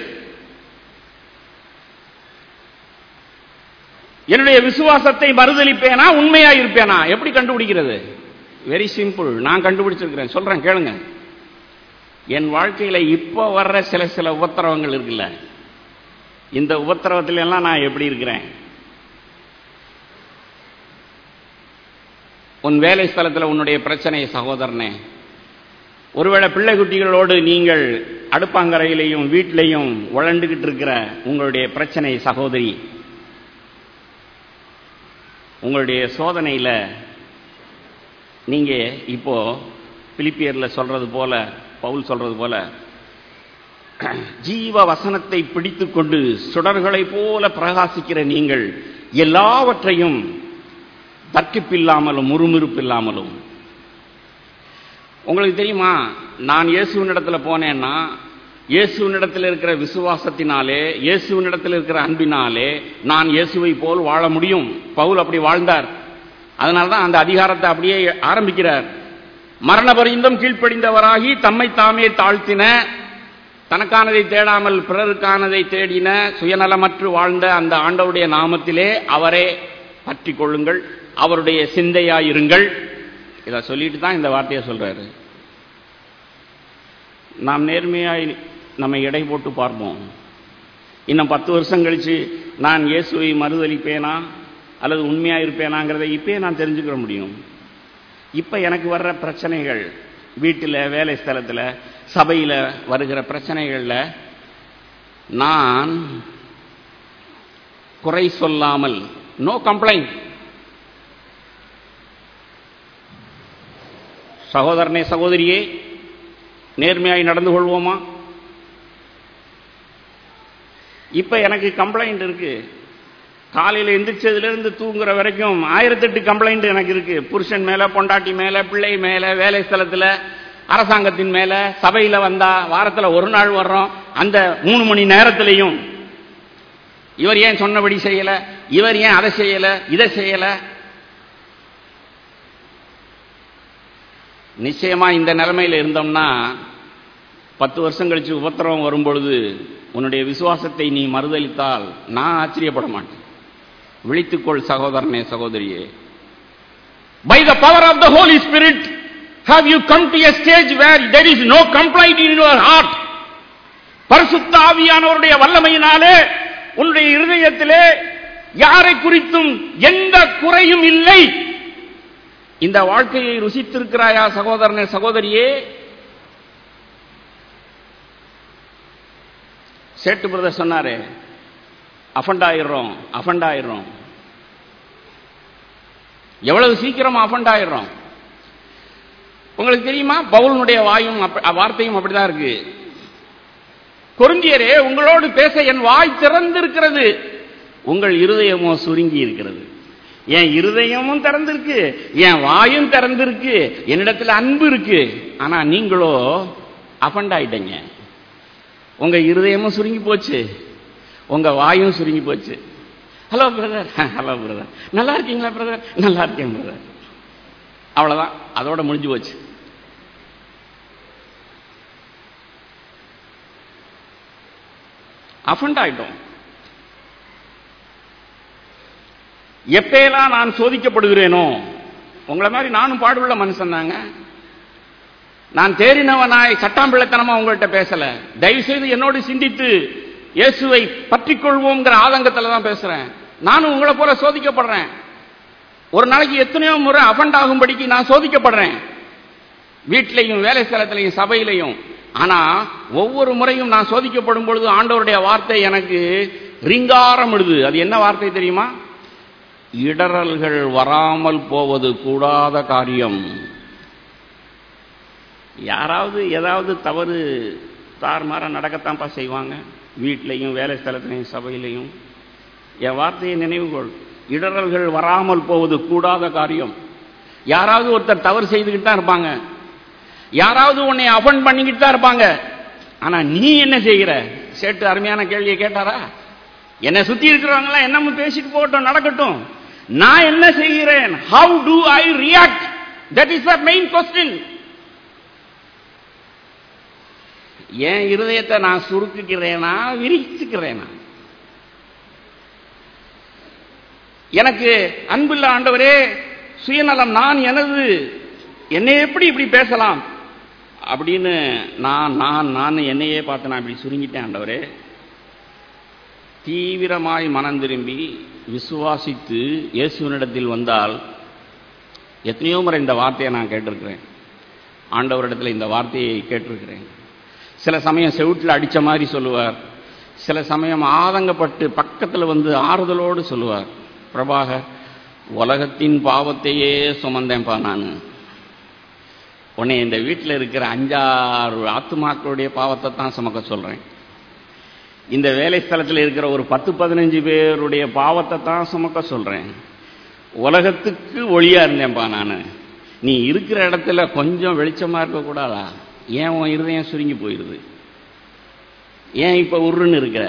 என்னுடைய விசுவாசத்தை மறுதலிப்பேனா, உண்மையா இருப்பேனா? எப்படி கண்டுபிடிக்கிறது? Very simple. நான் கண்டுபிடிச்சிருக்கிறேன், சொல்றேன் கேளுங்க. என் வாழ்க்கையில இப்ப வர்ற சில சில உபத்திரவங்கள் இருக்குல்ல, இந்த உபத்திரவத்தில எல்லாம் நான் எப்படி இருக்கிறேன்? உன் வேலை ஸ்தலத்தில் உன்னுடைய பிரச்சனை சகோதரனே, ஒருவேளை பிள்ளை குட்டிகளோடு நீங்கள் அடுப்பாங்கரையிலையும் வீட்டிலையும் வளர்ந்துகிட்டு இருக்கிற உங்களுடைய பிரச்சனை சகோதரி, உங்களுடைய சோதனையில் நீங்க இப்போ பிலிப்பியர்ல சொல்றது போல, பவுல் சொல்றது போல, ஜீவ வசனத்தை பிடித்துக் கொண்டு சுடர்களை போல பிரகாசிக்கிற நீங்கள் எல்லாவற்றையும் தர்க்கிப்பில்லாமலும் முறுமுறுப்பில்லாமலும். உங்களுக்கு தெரியுமா, நான் இயேசுவினிடத்தில் போனேன்னா இயேசுவினிடத்தில் இருக்கிற விசுவாசத்தினாலே, இயேசுவினிடத்தில் இருக்கிற அன்பினாலே நான் இயேசுவை போல் வாழ முடியும். பவுல் அப்படி வாழ்ந்தார். அதனால்தான் அந்த அதிகாரத்தை அப்படியே ஆரம்பிக்கிறார். மரண பரியந்தம் கீழ்ப்படிந்தவராகி தம்மை தாமே தாழ்த்தின, தனக்கானதை தேடாமல் பிறருக்கானதை தேடின, சுயநலமற்று வாழ்ந்த அந்த ஆண்டவருடைய நாமத்திலே அவரே பற்றி கொள்ளுங்கள், அவருடைய சிந்தையாயிருங்கள். இதை சொல்லிட்டு தான் இந்த வார்த்தையை சொல்றாரு. நாம் நேர்மையாய் நம்மை எடை போட்டு பார்ப்போம். இன்னும் பத்து வருஷம் கழிச்சு நான் இயேசுவை மறுதளிப்பேனா அல்லது உண்மையா இருப்பேனாங்கிறத இப்பயே நான் தெரிஞ்சுக்கிற முடியும். இப்ப எனக்கு வர்ற பிரச்சனைகள், வீட்டில், வேலை ஸ்தலத்தில், சபையில் வருகிற பிரச்சனைகள்ல நான் குறை சொல்லாமல், நோ கம்ப்ளைண்ட். சகோதரனே சகோதரியே, நேர்மையாய் நடந்து கொள்வோமா? இப்ப எனக்கு கம்ப்ளைண்ட் இருக்கு. காலையில் எந்திரிச்சதுலேருந்து தூங்குற வரைக்கும் ஆயிரத்தெட்டு கம்ப்ளைண்ட் எனக்கு இருக்கு. புருஷன் மேல, பொண்டாட்டி மேல, பிள்ளை மேல, வேலை ஸ்தலத்தில், அரசாங்கத்தின் மேல, சபையில வந்தா வாரத்தில் ஒரு நாள் வர்றோம், அந்த மூணு மணி நேரத்திலையும் இவர் ஏன் சொன்னபடி செய்யல, இவர் ஏன் அதை செய்யல, இதை செய்யல. நிச்சயமா இந்த நிலைமையில் இருந்தோம்னா பத்து வருஷம் கழிச்சு உபத்திரவம் வரும்பொழுது உன்னுடைய விசுவாசத்தை நீ மறுதளித்தால் நான் ஆச்சரியப்பட மாட்டேன். விழித்துக்கொள் சகோதரனே சகோதரியே. By the power of the Holy Spirit, have you come to a stage where there is no complaint in your heart? பரிசுத்த ஆவியானவருடைய வல்லமையினாலே உன்னுடைய இருதயத்திலே யாரை குறித்தும் எந்த குறையும் இல்லை. இந்த வாழ்க்கையை ருசித்திருக்கிறாயா சகோதரனே சகோதரியே? சேட்டு பிரதர் சொன்னாரு, அஃபண்ட் ஆயிடுறோம் அஃபண்ட் ஆயிடுறோம். எவ்வளவு சீக்கிரமா அஃபண்ட் ஆயிடுறோம். உங்களுக்கு தெரியுமா, பவுலுடைய வாயும் வார்த்தையும் அப்படிதான் இருக்கு. கொரிந்தியரே, உங்களோடு பேச என் வாய் திறந்திருக்கிறது, உங்கள் இருதயமோ சுருங்கி இருக்கிறது. என் இருதயமும் திறந்திருக்கு, என் வாயும் திறந்திருக்கு, என்னிடத்துல அன்பு இருக்கு. ஆனா நீங்களோ அஃபண்ட் ஆயிட்டீங்க. உங்க இருதயமும் சுருங்கி போச்சு, உங்க வாயும் சுருங்கி போச்சு. ஹலோ பிரதர், ஹலோ பிரதர், நல்லா இருக்கீங்களா பிரதர்? நல்லா இருக்கேன் பிரதர். அவ்வளவுதான், அதோட முடிஞ்சு போச்சு. அஃபண்ட் ஆயிட்டோம். எப்பெல்லாம் நான் சோதிக்கப்படுகிறேனோ, உங்களை மாதிரி நானும் பாடுள்ள மனுஷன் தாங்க. நான் தேறினவனாய் சட்டாம்பிள்ளைத்தனமா உங்கள்கிட்ட பேசல. தயவு செய்து என்னோடு சிந்தித்து இயேசுவை பற்றிக் கொள்வோங்கிற ஆதங்கத்தில் தான் பேசுறேன். நானும் உங்களை போல சோதிக்கப்படுறேன். ஒரு நாளைக்கு எத்தனையோ முறை அஃபண்ட் ஆகும்படிக்கு நான் சோதிக்கப்படுறேன், வீட்டிலையும், வேலை ஸ்தலத்திலையும், சபையிலையும். ஆனா ஒவ்வொரு முறையும் நான் சோதிக்கப்படும் பொழுது ஆண்டவருடைய வார்த்தை எனக்கு ரிங்காரம் இடுது. அது என்ன வார்த்தை தெரியுமா? இடறல்கள் வராமல் போவது கூடாத காரியம். யாராவது ஏதாவது தவறு தாறுமாற நடக்கத்தான்ப்பா செய்வாங்க, வீட்டிலையும், வேலை ஸ்தலத்திலையும், சபையிலையும். என் வார்த்தையை நினைவுகொள், இடறல்கள் வராமல் போவது கூடாத காரியம். யாராவது ஒருத்தர் தவறு செய்துக்கிட்டு தான் இருப்பாங்க, யாராவது உன்னை அஃபண்ட் பண்ணிக்கிட்டு தான் இருப்பாங்க. ஆனா நீ என்ன செய்கிற? சேட்டு அருமையான கேள்வியை கேட்டாரா? என்னை சுத்தி இருக்கிறவங்க எல்லாம் என்னமோ பேசிட்டு போகட்டும், நடக்கட்டும். நான் என்ன செய்கிறேன்? How do I react? That is the main question. என் இருதயத்தை நான் சுருக்குகிறேனா, விரிச்சுக்கிறேனா? எனக்கு அன்புள்ள ஆண்டவரே, சுயநலம் நான் எனது, என்னை எப்படி இப்படி பேசலாம் அப்படின்னு நான் நான் நான் என்னையே பார்த்து நான் இப்படி சுருங்கிட்டேன். ஆண்டவரே, தீவிரமாய் மனம் திரும்பி விசுவாசித்து இயேசுவினிடத்தில் வந்தால், எத்தனையோ முறை இந்த வார்த்தையை நான் கேட்டிருக்கிறேன், ஆண்டவரிடத்தில் இந்த வார்த்தையை கேட்டிருக்கிறேன். சில சமயம் செவுட்டில் அடித்த மாதிரி சொல்லுவார், சில சமயம் ஆதங்கப்பட்டு பக்கத்தில் வந்து ஆறுதலோடு சொல்லுவார், பிரபாகர், உலகத்தின் பாவத்தையே சுமந்தேன்ப்பா நான், உன்னை இந்த வீட்டில் இருக்கிற அஞ்சாறு ஆத்துமாக்களுடைய பாவத்தை தான் சுமக்க சொல்கிறேன், இந்த வேலை ஸ்தலத்தில் இருக்கிற ஒரு பத்து பதினஞ்சு பேருடைய பாவத்தை தான் சுமக்க சொல்கிறேன், உலகத்துக்கு ஒளியாக இருந்தேன்ப்பா நான், நீ இருக்கிற இடத்துல கொஞ்சம் வெளிச்சமாக இருக்கக்கூடாதா? ஏன் உன் இருதயம் சுருங்கி போயிடுது? ஏன் இப்போ உருன்னு இருக்கிற?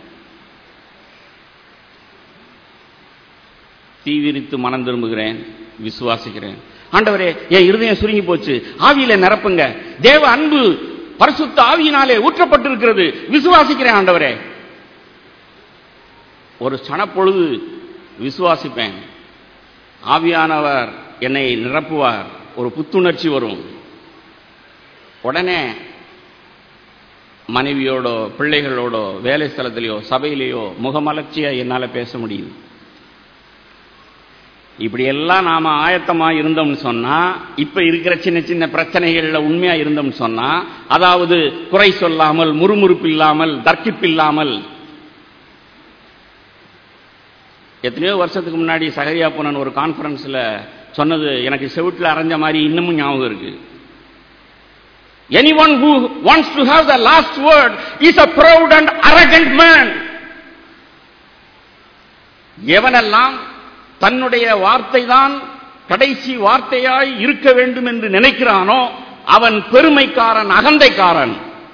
தீவிரித்து மனம் திரும்புகிறேன், விசுவாசிக்கிறேன். ஆண்டவரே, என் இருதயம் சுருங்கி போச்சு, ஆவியில நிரப்புங்க, தேவ அன்பு பரிசுத்த ஆவியினாலே ஊற்றப்பட்டிருக்கிறது, விசுவாசிக்கிறேன் ஆண்டவரே. ஒரு சனப்பொழுது விசுவாசிப்பேன், ஆவியானவர் என்னை நிரப்புவார், ஒரு புத்துணர்ச்சி வரும். உடனே மனைவியோடோ பிள்ளைகளோடோ வேலை ஸ்தலத்திலேயோ சபையிலேயோ முகமலர்ச்சியா என்னால் பேச முடியும். இப்படியெல்லாம் நாம ஆயத்தமா இருந்தோம்னு சொன்னா, இப்ப இருக்கிற சின்ன சின்ன பிரச்சனைகள்ல உண்மையா இருந்தோம்னு சொன்னா, அதாவது குறை சொல்லாமல், முறுமுறுப்பு இல்லாமல், தர்க்கிப்பு இல்லாமல். எத்தனையோ வருஷத்துக்கு முன்னாடி சகரியா போன ஒரு கான்ஃபரன்ஸ்ல சொன்னது எனக்கு செவுட்டில் அரைஞ்ச மாதிரி இன்னமும் ஞாபகம் இருக்கு. Anyone who wants to have the last word is a proud and arrogant man. எவனெல்லாம் தன்னுடைய வார்த்தை தான் கடைசி வார்த்தையாய் இருக்க வேண்டும் என்று நினைக்கிறானோ அவன் பெருமைக்காரன், அகந்தைக்காரன்.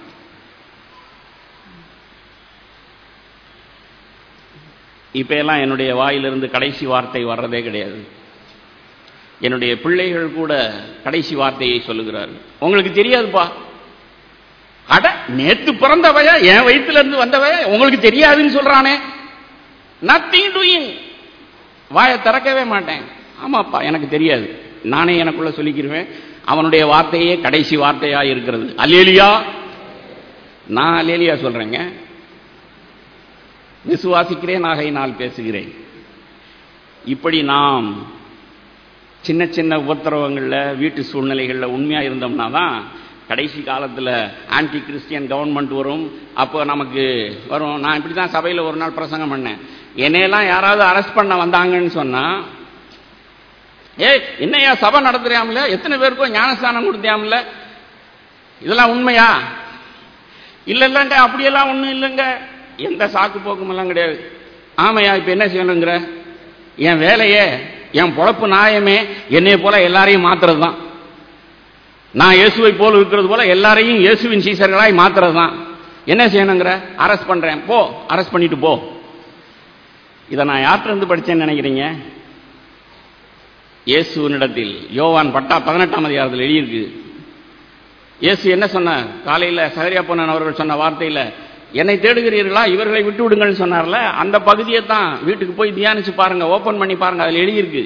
இப்ப எல்லாம் என்னுடைய வாயிலிருந்து கடைசி வார்த்தை வர்றதே கிடையாது. என்னுடைய பிள்ளைகள் கூட கடைசி வார்த்தையை சொல்லுகிறார்கள். உங்களுக்கு தெரியாதுப்பா, அட நேத்து பிறந்தவையா, என் வயிற்றுல இருந்து வந்தவையா, உங்களுக்கு தெரியாதுன்னு சொல்றானே. Nothing doing. வாயை திறக்கவே மாட்டேன். ஆமாப்பா, எனக்கு தெரியாது, நானே எனக்குள்ள சொல்லிக்கிறேன். அவனுடைய வார்த்தையே கடைசி வார்த்தையா இருக்கிறது. அல்லேலியா. நான் அல்லேலியா சொல்றேங்க. விசுவாசிக்கிறேன், ஆகையினால் பேசுகிறேன். இப்படி நாம் சின்ன சின்ன உபத்திரவங்கள்ல, வீட்டு சூழ்நிலைகள்ல உண்மையா இருந்தோம்னா தான் கடைசி காலத்துல ஆன்டி கிறிஸ்டியன் கவர்மெண்ட் வரும். அப்போ நமக்கு வரும். நான் இப்படிதான் சபையில ஒரு நாள் பிரசங்கம் பண்ணேன். என்னையெல்லாம் யாராவது அரெஸ்ட் பண்ண வந்தாங்கன்னு சொன்னா, ஏ என்னையா சபை நடத்துறியாமல, எத்தனை பேருக்கும் ஞானஸ்தானம் கொடுத்தியாமல, இதெல்லாம் உண்மையா? இல்ல இல்லங்க, அப்படியெல்லாம் ஒண்ணும் இல்லைங்க, எந்த சாக்கு போக்குமெல்லாம் கிடையாது. ஆமையா, இப்ப என்ன செய்யணுங்கிற? என் வேலையே, என் பொழப்பு நாயமே என்னைய போல எல்லாரையும் மாத்துறது தான். நான் இயேசுவை போல இருக்கிறது போல எல்லாரையும் இயேசுவின் சீசர்களாய் மாத்துறது தான். என்ன செய்யணுங்கிற? அரெஸ்ட் பண்றேன், போ, அரெஸ்ட் பண்ணிட்டு போ. இதை நான் யார்கிட்ட இருந்து படிச்சேன்னு நினைக்கிறீங்க? இயேசுவினிடத்தில் யோவான் பட்டா பதினெட்டாம் அதிகாரத்தில் எழுதியிருக்கு. இயேசு என்ன சொன்னார்? காலையில சகரியா போனன் அவர்கள் சொன்ன வார்த்தையில, என்னை தேடுகிறீர்களா, இவர்களை விட்டு விடுங்கள் சொன்னார்ல, அந்த பகுதியை தான் வீட்டுக்கு போய் தியானிச்சு பாருங்க, ஓபன் பண்ணி பாருங்க, அதில் எழுதியிருக்கு.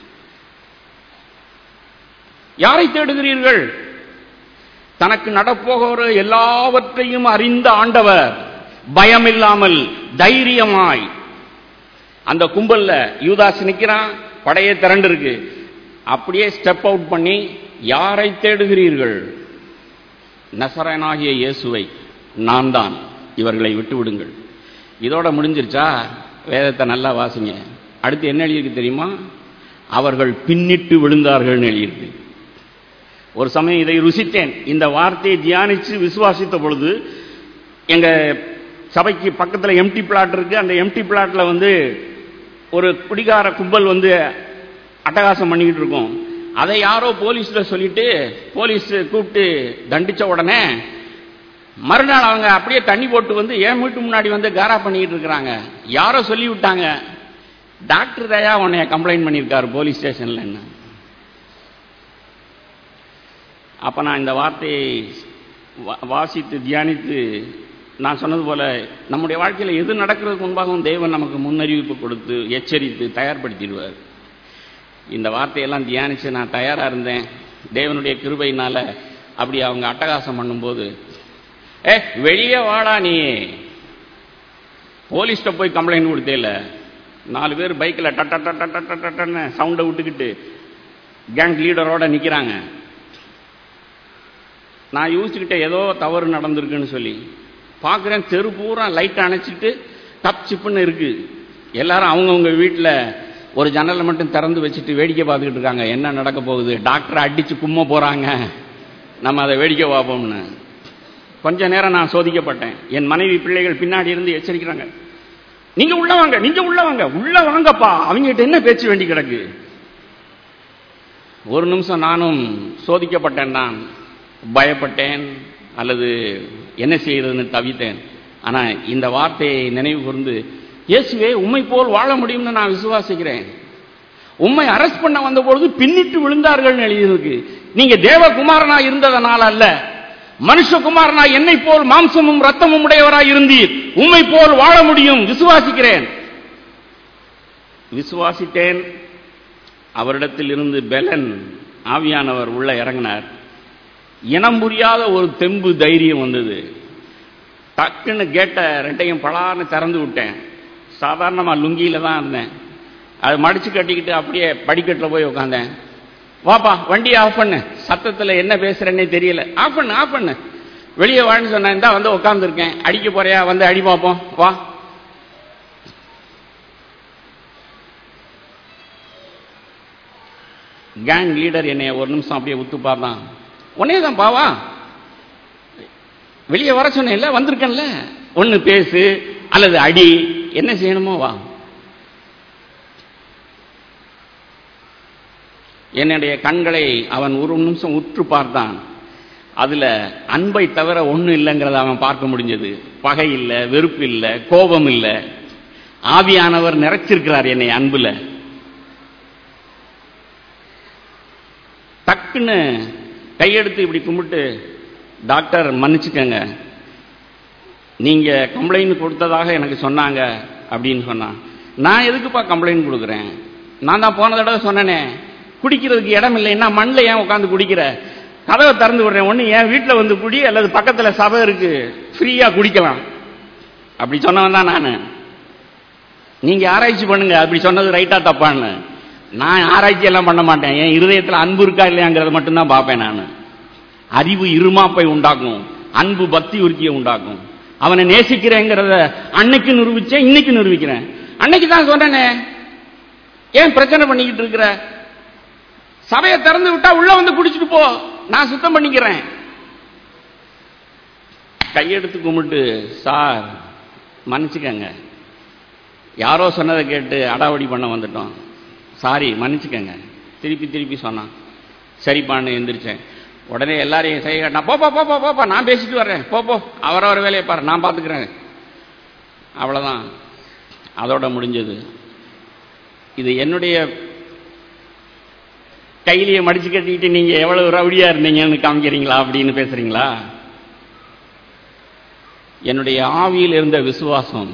யாரை தேடுகிறீர்கள்? தனக்கு நடப்போகிற எல்லாவற்றையும் அறிந்த ஆண்டவர் பயமில்லாமல் தைரியமாய் அந்த கும்பல்ல யூதாஸ் நிக்கிறான், படையே திரண்டு இருக்கு. அப்படியே ஸ்டெப் அவுட் பண்ணி, யாரை தேடுகிறீர்கள்? நசரேயனாகிய இயேசுவை, நான் தான், இவர்களை விட்டு விடுங்கள். இதோட முடிஞ்சிருச்சா? வேதத்தை நல்லா வாசிங்க. அடுத்து என்ன எழுதியிருக்கு தெரியுமா? அவர்கள் பின்னிட்டு விழுந்தார்கள் எழுதியிருக்கு. ஒரு சமயம் இதை ருசித்தேன். இந்த வார்த்தையை தியானிச்சு விசுவாசித்த பொழுது, எங்க சபைக்கு பக்கத்துல எம்டி பிளாட் இருக்கு. அந்த எம்டி பிளாட்ல வந்து ஒரு குடிகார கும்பல் வந்து அட்டகாசம் பண்ணிக்கிட்டு இருக்கும். அதை யாரோ போலீஸ்ல சொல்லிட்டு போலீஸ் கூப்பிட்டு தண்டிச்ச உடனே மறுநாள் அவங்க அப்படியே தண்ணி போட்டு வந்து என் வீட்டு முன்னாடி வந்து காரா பண்ணிக்கிட்டு இருக்கிறாங்க. யாரோ சொல்லி விட்டாங்க, டாக்டர் தயா உன்னைய கம்ப்ளைண்ட் பண்ணியிருக்காரு போலீஸ் ஸ்டேஷன்ல. என்ன அப்ப நான் இந்த வார்த்தையை வாசித்து தியானித்து, நான் சொன்னது போல நம்முடைய வாழ்க்கையில் எது நடக்கிறதுக்கு முன்பாகவும் தேவன் நமக்கு முன்னறிவிப்பு கொடுத்து எச்சரித்து தயார்படுத்திடுவார். இந்த வார்த்தையெல்லாம் தியானிச்சு நான் தயாரா இருந்தேன். தேவனுடைய கிருபையினால அப்படி அவங்க அட்டகாசம் பண்ணும்போது, ஏ வெளியே வாடா நீ, போலீஸ்ட போய் கம்ப்ளைண்ட் கொடுத்தே இல்லை. நாலு பேர் பைக்கில் டட்ட டட்ட டட்ட டட்டன்னு சவுண்டை விட்டுக்கிட்டு கேங் லீடரோட நிற்கிறாங்க. நான் யோசிச்சுக்கிட்டேன் ஏதோ தவறு நடந்திருக்குன்னு சொல்லி பார்க்குறேன். தெரு பூரா லைட்டை அணைச்சிட்டு டப் சிப்புன்னு இருக்கு. எல்லாரும் அவங்கவுங்க வீட்டில் ஒரு ஜன்னலை மட்டும் திறந்து வச்சுட்டு வேடிக்கை பார்த்துக்கிட்டு இருக்காங்க. என்ன நடக்க போகுது, டாக்டரை அடிச்சு கும்ம போறாங்க, நம்ம அதை வேடிக்கை பார்ப்போம்னு. கொஞ்ச நேரம் நான் சோதிக்கப்பட்டேன். என் மனைவி பிள்ளைகள் பின்னாடி இருந்து எச்சரிக்கிறாங்க, நீங்க உள்ள வாங்க, நீங்க உள்ள வாங்க, உள்ள வாங்கப்பா, அவங்ககிட்ட என்ன பேச்சு வேண்டி கிடக்கு. ஒரு நிமிஷம் நானும் சோதிக்கப்பட்டேன். நான் பயப்பட்டேன், அல்லது என்ன செய்யறதுன்னு தவித்தேன். ஆனா இந்த வார்த்தையை நினைவு கூர்ந்து, இயேசுவே உம்மை போல் வாழ முடியும்னு நான் விசுவாசிக்கிறேன். உம்மை அரெஸ்ட் பண்ண வந்த பொழுது பின்னிட்டு விழுந்தார்கள் எழுதியிருக்கு. நீங்க தேவகுமாரனா இருந்ததனால அல்ல, மனுஷகுமாரனா என்னை போல் மாம்சமும் ரத்தமும் உடையவராய் இருந்தீர். உம்மை போல் வாழ முடியும், விசுவாசிக்கிறேன். விசுவாசித்தேன். அவரிடத்தில் இருந்து பெலன் ஆவியானவர் உள்ள இறங்கினார். இனம் புரியாத ஒரு தெம்பு தைரியம் வந்தது. டக்குன்னு கேட்ட ரெண்டையும் பலான்னு திறந்து விட்டேன். சாதாரணமா லுங்கியில தான் இருந்தேன். அதை மடிச்சு கட்டிக்கிட்டு அப்படியே படிக்கட்டில் போய் உட்காந்தேன். வாப்பா வண்டி ஆஃப் பண்ணு, சத்தத்துல என்ன பேசுறேன்னே தெரியல, ஆஃப் பண்ணு ஆஃப் பண்ணு, வெளியே வான்னு சொன்னேன். இந்தா வந்து உட்காந்துருக்கேன். அடிக்க போறியா, வந்து அடி பார்ப்போம் வா. கேங் லீடர் என்னைய ஒரு நிமிஷம் அப்படியே உத்து பார்த்தான். உன்னே தான் பாவா, வெளியே வர சொன்னேன்ல, வந்திருக்கேன்ல, ஒன்னு பேசு அல்லது அடி, என்ன செய்யணுமோ வா. என்னுடைய கண்களை அவன் ஒரு நிமிஷம் உற்று பார்த்தான். அதுல அன்பை தவிர ஒன்னும் இல்லைங்கிறத அவன் பார்க்க முடிஞ்சது. பகை இல்லை, வெறுப்பு இல்லை, கோபம் இல்லை. ஆவியானவர் நிறைச்சிருக்கிறார் என்னை அன்புல. டக்குன்னு கையெடுத்து இப்படி கும்பிட்டு, டாக்டர் மன்னிச்சுக்கங்க, நீங்க கம்ப்ளைண்ட் கொடுத்ததாக எனக்கு சொன்னாங்க அப்படின்னு சொன்னான். நான் எதுக்குப்பா கம்ப்ளைண்ட் கொடுக்குறேன், நான் தான் போன தடவை சொன்னேனே குடிக்கிறதுக்கு இடம் இல்லைன்னா மண்ணில் ஏன் உட்காந்து குடிக்கிற, கதவை திறந்து விடுறேன், ஒன்று என் வீட்டில் வந்து குடி அல்லது பக்கத்தில் சபை இருக்கு ஃப்ரீயா குடிக்கலாம் அப்படி சொன்னவன் தான் நான். நீங்க ஆராய்ச்சி பண்ணுங்க அப்படி சொன்னது ரைட்டா தப்பான்னு. நான் ஆராய்ச்சி எல்லாம் பண்ண மாட்டேன். என் இருதயத்தில் அன்பு இருக்கா இல்லையாங்கிறத மட்டும்தான் பார்ப்பேன் நான். அறிவு இருமாப்பை உண்டாக்கும், அன்பு பக்தி உறுதியை உண்டாக்கும். அவனை நேசிக்கிறேங்கிறத அன்னைக்கு நிரூபிச்சேன், இன்னைக்கு நிரூபிக்கிறேன். அன்னைக்கு தான் சொன்னேனே, ஏன் பிரச்சனை பண்ணிக்கிட்டு இருக்கிற, சபையை திறந்து விட்டா உள்ள வந்து குடிச்சிட்டு போ, நான் சுத்தம் பண்ணிக்கிறேன். கையெடுத்து கும்பிட்டு, சார் மன்னிச்சுக்கங்க, யாரோ சொன்னதை கேட்டு அடாவடி பண்ண வந்துட்டோம், சாரி மன்னிச்சுக்கங்க. திருப்பி திருப்பி சொன்னான். சரிப்பான்னு எந்திரிச்சேன். உடனே எல்லாரையும் செய்ய கேட்டா, போப்பா போப்பா போப்பா, நான் பேசிட்டு வர்றேன், போப்போ அவரவர் வேலையை பாரு, நான் பார்த்துக்கிறேன். அவ்வளோதான், அதோட முடிஞ்சது. இது என்னுடைய கையிலேயே மடிச்சு கட்டிக்கிட்டு நீங்க எவ்வளவு ரவுடியா இருந்தீங்கன்னு காமிக்கிறீங்களா அப்படின்னு பேசுறீங்களா? என்னுடைய ஆவியில் இருந்த விசுவாசம்,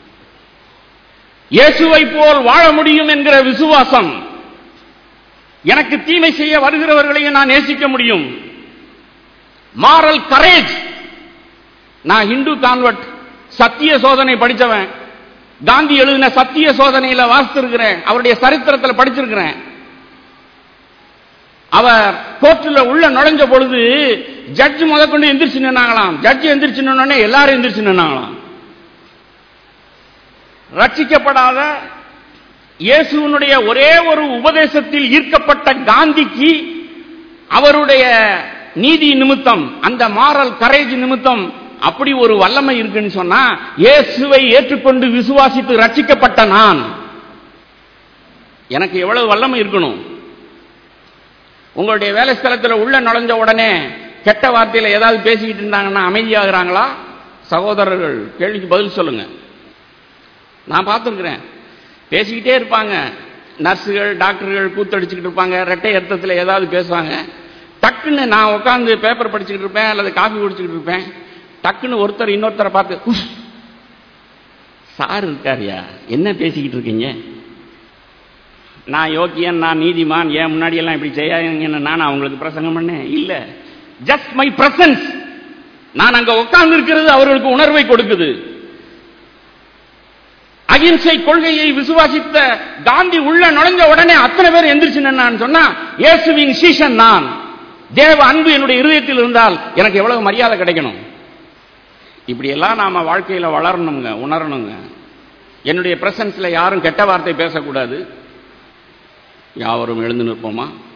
இயேசுவை போல் வாழ முடியும் என்கிற விசுவாசம், எனக்கு தீமை செய்ய வருகிறவர்களையும் நான் நேசிக்க முடியும். Moral courage. நான் ஹிந்து கான்வெர்ட், சத்திய சோதனை படிச்சவன். காந்தி எழுதின சத்திய சோதனையில வாசித்திருக்கிறேன், அவருடைய சரித்திரத்தில் படிச்சிருக்கிறேன். அவர் கோர்ட்டில் உள்ள நுழைஞ்ச பொழுது ஜட்ஜ் முதற்கொண்டு எந்திரிச்சு நின்னாங்களாம். ஜட்ஜ் எந்திரிச்சு நின்னோடனே எல்லாரும் எந்திரிச்சு நின்னாங்களாம். ரட்சிக்கப்படாத இயேசுவினுடைய ஒரே ஒரு உபதேசத்தில் ஈர்க்கப்பட்ட காந்திக்கு அவருடைய நீதி நிமித்தம், அந்த மாரல் கரேஜ் நிமித்தம் அப்படி ஒரு வல்லமை இருக்குன்னு சொன்னா, இயேசுவை ஏற்றுக்கொண்டு விசுவாசித்து ரட்சிக்கப்பட்ட நான், எனக்கு எவ்வளவு வல்லமை இருக்கணும்? உங்களுடைய வேலை ஸ்தலத்தில் உள்ள நுழைஞ்ச உடனே கெட்ட வார்த்தையில ஏதாவது பேசிக்கிட்டு இருந்தாங்கன்னா அமைதியாகிறாங்களா? சகோதரர்கள் கேள்விக்கு பதில் சொல்லுங்க. நான் பார்த்துருக்கிறேன், பேசிக்கிட்டே இருப்பாங்க. நர்ஸுகள் டாக்டர்கள் கூத்தடிச்சுக்கிட்டு இருப்பாங்க, ரெட்டை அர்த்தத்தில் ஏதாவது பேசுவாங்க. டக்குன்னு நான் உட்காந்து பேப்பர் படிச்சுக்கிட்டு இருப்பேன் அல்லது காஃபி குடிச்சுக்கிட்டு இருப்பேன். டக்குன்னு ஒருத்தர் இன்னொருத்தரை பார்த்து, சார் இருக்காரியா, என்ன பேசிக்கிட்டு இருக்கீங்க? நான் யோக்கியன், நான் நீதிமான், ஏன் முன்னாடியெல்லாம் இப்படி செய்யாதீங்கன்னு நான் அவங்களுக்கு பிரசங்கம் பண்ணேன்? இல்லை. ஜஸ்ட் மை பிரசன்ஸ், நான் அங்க உட்கார்ந்து இருக்கிறது அவர்களுக்கு உணர்வை கொடுக்குது. அகிம்சை கொள்கையை விசுவாசித்த காந்தி உள்ள நுழைஞ்ச உடனே அத்தனை பேர் எந்திரிச்சு நான் சொன்னா, இயேசுவின் சீஷன் நான், தேவ அன்பு என்னுடைய இருதயத்தில் இருந்தால் எனக்கு எவ்வளவு மரியாதை கிடைக்கணும். இப்படி எல்லாம் நாம வாழ்க்கையில வளரணுங்க, உணரணுங்க. என்னுடைய பிரசன்ஸ்ல யாரும் கெட்ட வார்த்தை பேசக்கூடாது. யாவரும் எழுந்து நிற்போமா?